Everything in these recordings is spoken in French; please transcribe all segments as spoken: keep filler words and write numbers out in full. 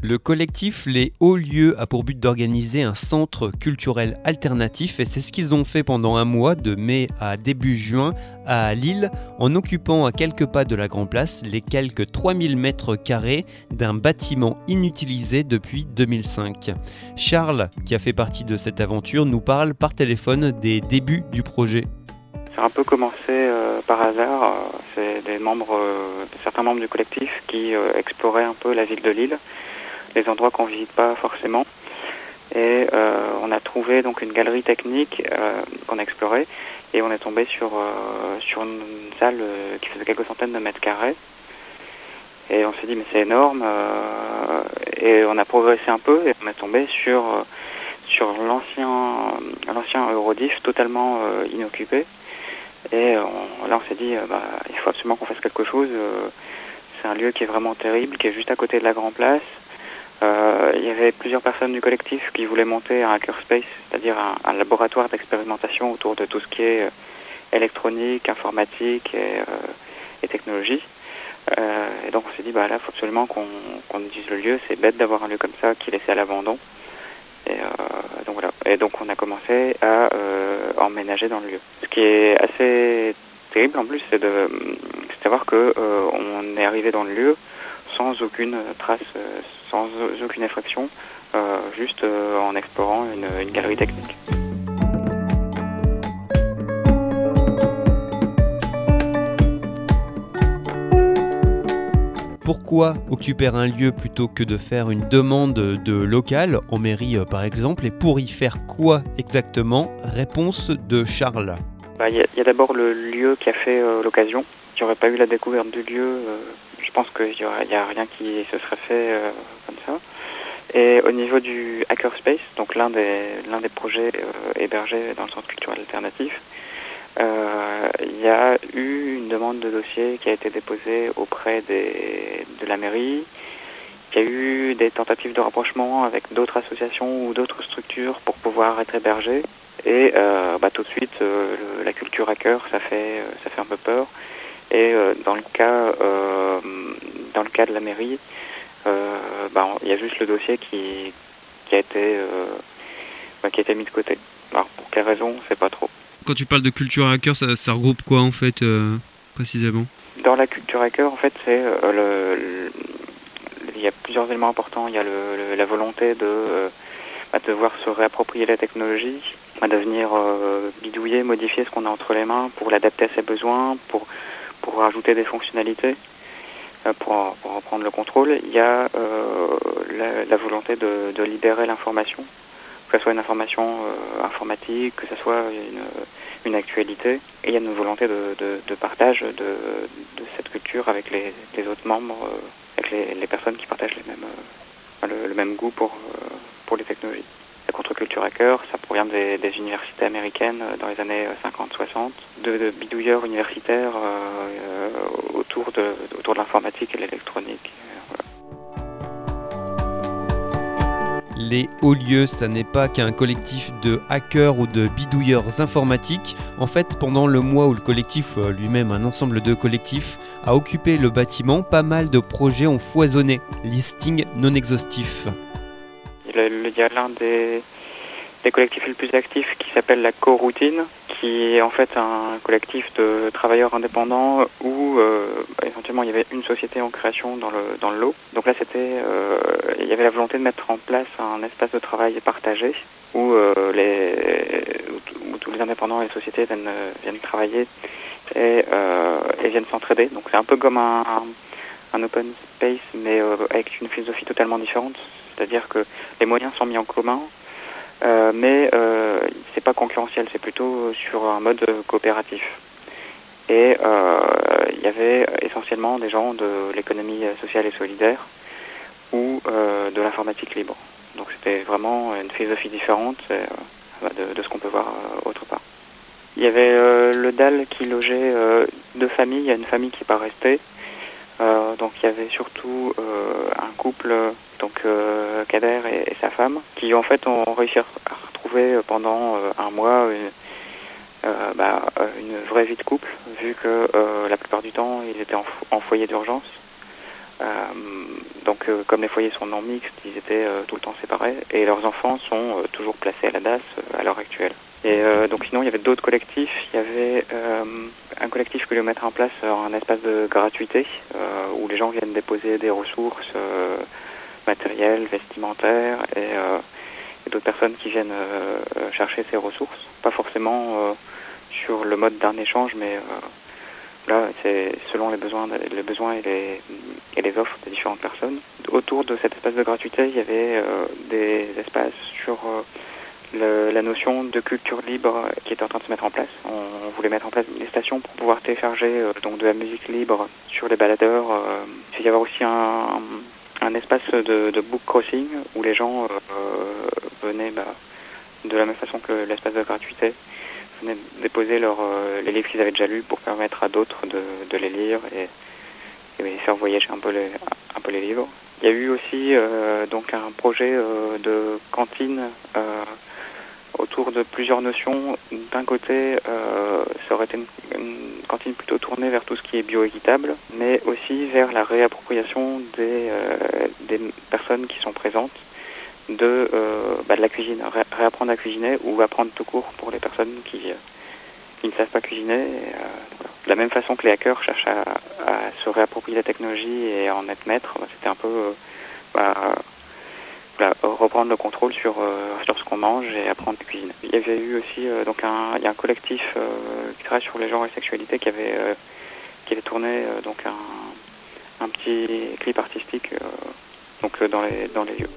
Le collectif Les Hauts Lieux a pour but d'organiser un centre culturel alternatif et c'est ce qu'ils ont fait pendant un mois, de mai à début juin, à Lille, en occupant à quelques pas de la Grand Place les quelques trois mille mètres carrés d'un bâtiment inutilisé depuis deux mille cinq. Charles, qui a fait partie de cette aventure, nous parle par téléphone des débuts du projet. Ça a un peu commencé euh, par hasard. C'est des membres, euh, certains membres du collectif qui euh, exploraient un peu la ville de Lille, les endroits qu'on visite pas forcément. Et euh, on a trouvé donc une galerie technique euh, qu'on a explorée et on est tombé sur euh, sur une salle euh, qui faisait quelques centaines de mètres carrés. Et on s'est dit mais c'est énorme. Euh, et on a progressé un peu et on est tombé sur euh, sur l'ancien l'ancien Eurodif totalement euh, inoccupé. Et on, là on s'est dit euh, bah il faut absolument qu'on fasse quelque chose. Euh, c'est un lieu qui est vraiment terrible, qui est juste à côté de la Grand Place. Euh, il y avait plusieurs personnes du collectif qui voulaient monter un hackerspace, c'est-à-dire un, un laboratoire d'expérimentation autour de tout ce qui est euh, électronique, informatique et, euh, et technologie. Euh, et donc on s'est dit bah là il faut absolument qu'on, qu'on utilise le lieu, c'est bête d'avoir un lieu comme ça qui est laissé à l'abandon. Et euh, donc voilà. Et donc on a commencé à euh, emménager dans le lieu. Ce qui est assez terrible en plus, c'est de, c'est de savoir que euh, on est arrivé dans le lieu sans aucune trace, sans aucune effraction, euh, juste euh, en explorant une, une galerie technique. Pourquoi occuper un lieu plutôt que de faire une demande de local, en mairie par exemple, et pour y faire quoi exactement? Réponse de Charles. Bah, y a, y a d'abord le lieu qui a fait euh, l'occasion. Il n'y aurait pas eu la découverte du lieu, euh, je pense qu'il n'y a, y a rien qui se serait fait euh, comme ça. Et au niveau du hackerspace, donc l'un des, l'un des projets euh, hébergés dans le centre culturel alternatif, euh, il y a eu une demande de dossier qui a été déposée auprès des, de la mairie. Il y a eu des tentatives de rapprochement avec d'autres associations ou d'autres structures pour pouvoir être hébergés. Et euh, bah, tout de suite, euh, le, la culture hacker, ça fait, ça fait un peu peur. Et euh, dans le cas, euh, dans le cas de la mairie, euh, bah, il y a juste le dossier qui, qui a été, euh, bah, qui a été mis de côté. Alors pour quelle raison, c'est pas trop. Quand tu parles de culture hacker, ça, ça regroupe quoi en fait euh, précisément? Dans la culture hacker, en fait, c'est euh, le, le, il y a plusieurs éléments importants. Il y a le, le, la volonté de, euh, bah, de devoir se réapproprier la technologie, bah, de venir euh, bidouiller, modifier ce qu'on a entre les mains pour l'adapter à ses besoins, pour pour rajouter des fonctionnalités, euh, pour, pour reprendre le contrôle. Il y a euh, la, la volonté de, de libérer l'information, que ce soit une information euh, informatique, que ce soit une, une actualité. Et il y a une volonté de, de, de partage de, de cette culture avec les, les autres membres, euh, avec les, les personnes qui partagent les mêmes, euh, le, le même goût pour, euh, pour les technologies. La contre-culture hacker, ça provient des, des universités américaines dans les années cinquante soixante, de, de bidouilleurs universitaires euh, autour, de, autour de l'informatique et de l'électronique. Les Hauts Lieux, ça n'est pas qu'un collectif de hackers ou de bidouilleurs informatiques. En fait, pendant le mois où le collectif, lui-même un ensemble de collectifs, a occupé le bâtiment, pas mal de projets ont foisonné. Listing non exhaustif. Il y a l'un des, des collectifs les plus actifs qui s'appelle la Coroutine, qui est en fait un collectif de travailleurs indépendants où euh, éventuellement il y avait une société en création dans le dans le lot. Donc là c'était, euh, il y avait la volonté de mettre en place un espace de travail partagé où euh, les où, où tous les indépendants et les sociétés viennent viennent travailler et, euh, et viennent s'entraider. Donc c'est un peu comme un, un, un open space mais euh, avec une philosophie totalement différente. C'est-à-dire que les moyens sont mis en commun, euh, mais euh, c'est pas concurrentiel, c'est plutôt sur un mode coopératif. Et euh, il y avait essentiellement des gens de l'économie sociale et solidaire ou euh, de l'informatique libre. Donc c'était vraiment une philosophie différente euh, de, de ce qu'on peut voir euh, autre part. Il y avait euh, le D A L qui logeait euh, deux familles, il y a une famille qui n'est pas restée. Euh, donc il y avait surtout euh, un couple, donc euh, Kader et, et sa femme, qui en fait ont réussi à retrouver pendant euh, un mois une, euh, bah, une vraie vie de couple, vu que euh, la plupart du temps ils étaient en, fo- en foyer d'urgence. Euh, donc euh, comme les foyers sont non mixtes, ils étaient euh, tout le temps séparés et leurs enfants sont euh, toujours placés à la D A S euh, à l'heure actuelle. Et euh, donc sinon il y avait d'autres collectifs, il y avait euh, un collectif qui voulait mettre en place euh, un espace de gratuité euh, où les gens viennent déposer des ressources euh, matérielles, vestimentaires et, euh, et d'autres personnes qui viennent euh, chercher ces ressources, pas forcément euh, sur le mode d'un échange mais euh, là, c'est selon les besoins, les besoins et les, et les offres des différentes personnes. Autour de cet espace de gratuité, il y avait euh, des espaces sur euh, le, la notion de culture libre qui était en train de se mettre en place. On, on voulait mettre en place des stations pour pouvoir télécharger euh, donc de la musique libre sur les baladeurs. Euh. Il va y avoir aussi un, un espace de, de book crossing où les gens euh, venaient bah, de la même façon que l'espace de gratuité. Venaient déposer leur, euh, les livres qu'ils avaient déjà lus pour permettre à d'autres de, de les lire et, et faire voyager un peu les, un peu les livres. Il y a eu aussi euh, donc un projet euh, de cantine euh, autour de plusieurs notions. D'un côté, euh, ça aurait été une, une cantine plutôt tournée vers tout ce qui est bioéquitable, mais aussi vers la réappropriation des, euh, des personnes qui sont présentes de, euh, bah, de la cuisine, Ré- réapprendre à cuisiner ou apprendre tout court pour les personnes qui, euh, qui ne savent pas cuisiner. Et, euh, voilà. De la même façon que les hackers cherchent à, à se réapproprier la technologie et à en être maître, bah, c'était un peu euh, bah, voilà, reprendre le contrôle sur, euh, sur ce qu'on mange et apprendre à cuisiner. Il y avait eu aussi euh, donc un, il y a un collectif euh, qui travaille sur les genres et sexualité qui avait, euh, qui avait tourné euh, donc un, un petit clip artistique euh, donc, euh, dans, les, dans les lieux.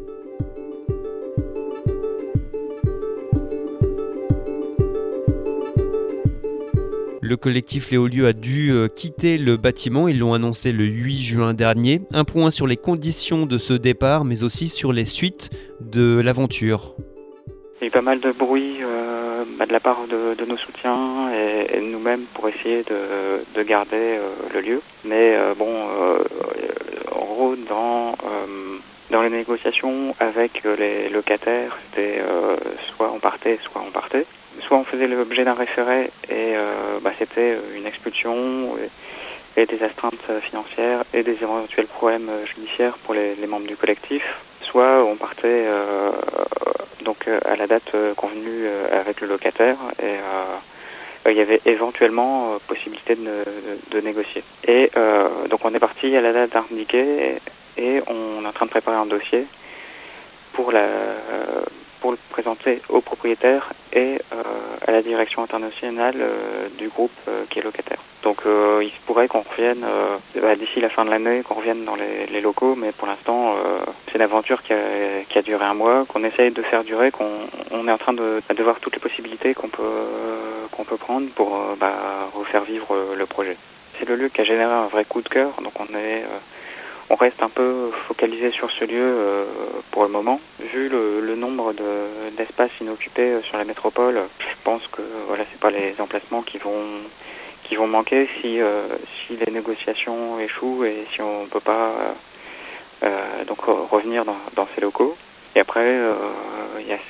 Le collectif Les Hauts-Lieux a dû quitter le bâtiment, ils l'ont annoncé le huit juin dernier. Un point sur les conditions de ce départ, mais aussi sur les suites de l'aventure. Il y a eu pas mal de bruit euh, bah, de la part de, de nos soutiens et, et de nous-mêmes pour essayer de, de garder euh, le lieu. Mais euh, bon, euh, en gros, dans, euh, dans les négociations avec les locataires, c'était euh, soit on partait, soit on partait. Soit on faisait l'objet d'un référé et euh, bah, c'était une expulsion et, et des astreintes financières et des éventuels problèmes judiciaires pour les, les membres du collectif. Soit on partait euh, donc à la date convenue avec le locataire et euh, il y avait éventuellement possibilité de, de, de négocier. Et euh, donc on est parti à la date indiquée et, et on est en train de préparer un dossier pour la pour le présenter au propriétaire et euh, à la direction internationale euh, du groupe euh, qui est locataire. Donc euh, il se pourrait qu'on revienne euh, bah, d'ici la fin de l'année, qu'on revienne dans les, les locaux, mais pour l'instant euh, c'est une aventure qui a, qui a duré un mois, qu'on essaye de faire durer, qu'on on est en train de, de voir toutes les possibilités qu'on peut, euh, qu'on peut prendre pour euh, bah, refaire vivre euh, le projet. C'est le lieu qui a généré un vrai coup de cœur, donc on est... Euh, On reste un peu focalisé sur ce lieu euh, pour le moment. Vu le, le nombre de, d'espaces inoccupés euh, sur la métropole, je pense que voilà, c'est pas les emplacements qui vont qui vont manquer si euh, si les négociations échouent et si on peut pas euh, euh, donc revenir dans, dans ces locaux. Et après, il euh, y a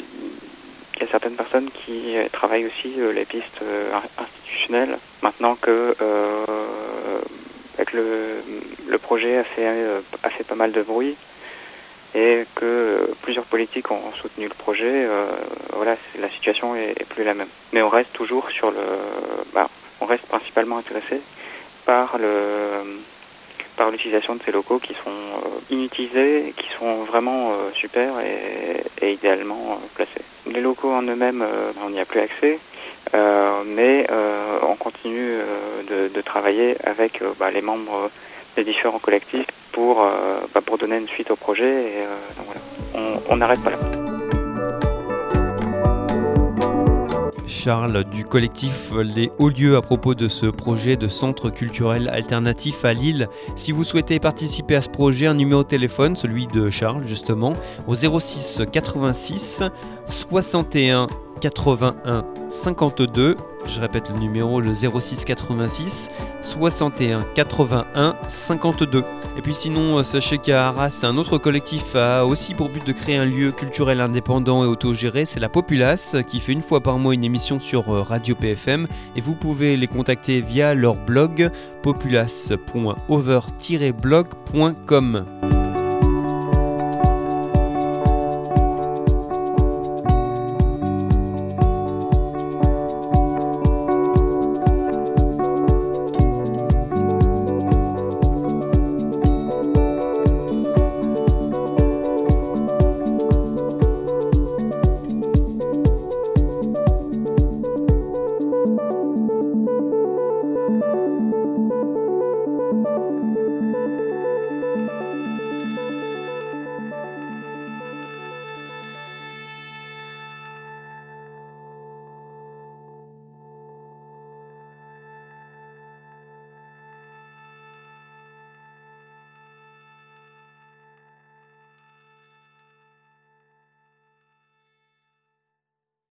il y a certaines personnes qui travaillent aussi euh, les pistes euh, institutionnelles. Maintenant que euh, avec le, le projet a fait, euh, a fait pas mal de bruit et que euh, plusieurs politiques ont soutenu le projet, euh, voilà, la situation est, est plus la même. Mais on reste toujours sur le, bah, on reste principalement intéressé par le, par l'utilisation de ces locaux qui sont euh, inutilisés, qui sont vraiment euh, super et, et idéalement euh, placés. Les locaux en eux-mêmes, euh, on n'y a plus accès. Euh, mais euh, on continue euh, de, de travailler avec euh, bah, les membres des différents collectifs pour, euh, bah, pour donner une suite au projet et euh, donc voilà, on n'arrête pas là. Charles du collectif Les Hauts-Lieux à propos de ce projet de centre culturel alternatif à Lille. Si vous souhaitez participer à ce projet, un numéro de téléphone, celui de Charles justement, au zéro six quatre-vingt-six soixante et un quatre-vingt-un cinquante-deux. Je répète le numéro, le zéro six quatre-vingt-six soixante et un quatre-vingt-un cinquante-deux. Et puis sinon, sachez qu'à Arras, un autre collectif a aussi pour but de créer un lieu culturel indépendant et autogéré. C'est la Populace qui fait une fois par mois une émission sur Radio P F M. Et vous pouvez les contacter via leur blog populace point over tiret blog point com. Thank you.